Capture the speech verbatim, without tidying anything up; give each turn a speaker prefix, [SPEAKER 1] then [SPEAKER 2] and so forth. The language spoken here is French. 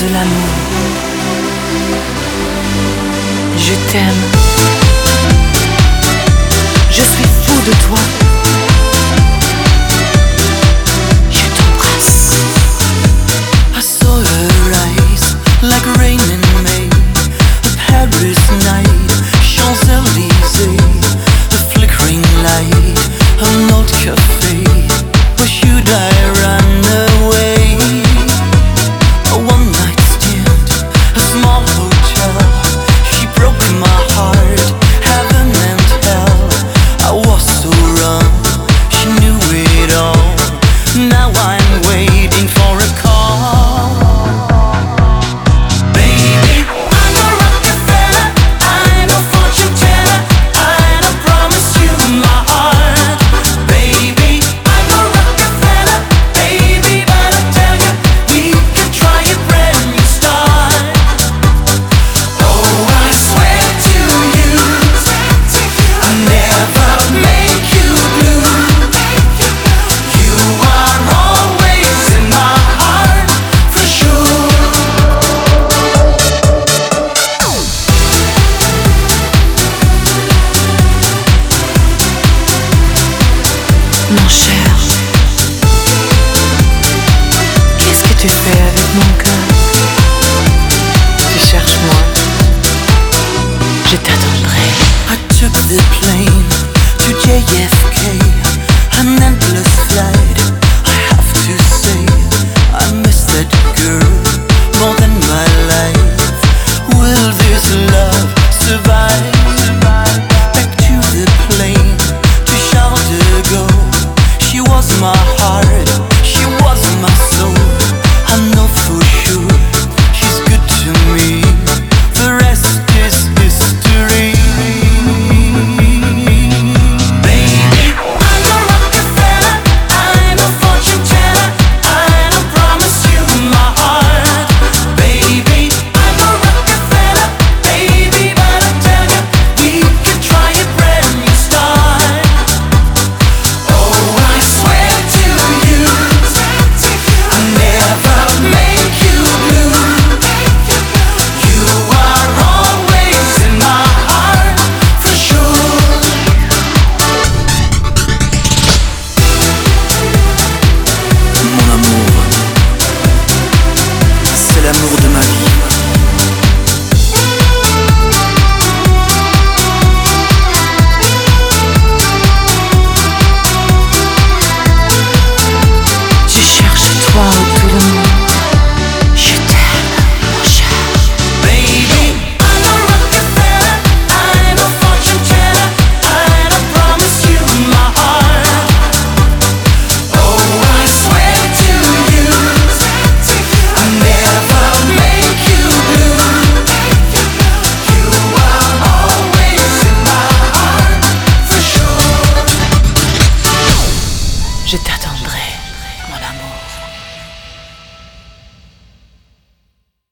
[SPEAKER 1] de l'amour. Je t'aime. Je suis fou de toi. Je t'embrasse. I saw her eyes like rain in May, a Paris night, Champs-Élysées, a flickering light, an old cafe. Where should I run away? A one night stand, a small hotel. She broke my heart, heaven and hell. I was so wrong, she knew it all. Now I'm waiting for a call. Baby, I'm a Rockefeller, I'm a fortune teller, I don't promise you my heart. Baby, I'm a Rockefeller, baby, but I tell you, we can try a brand new start. Oh, I swear to you, I'll never make you blue. You are always in my heart, for sure. Mon cher, qu'est-ce que tu fais avec mon cœur? Tu cherches moi, je t'attendrai. I took the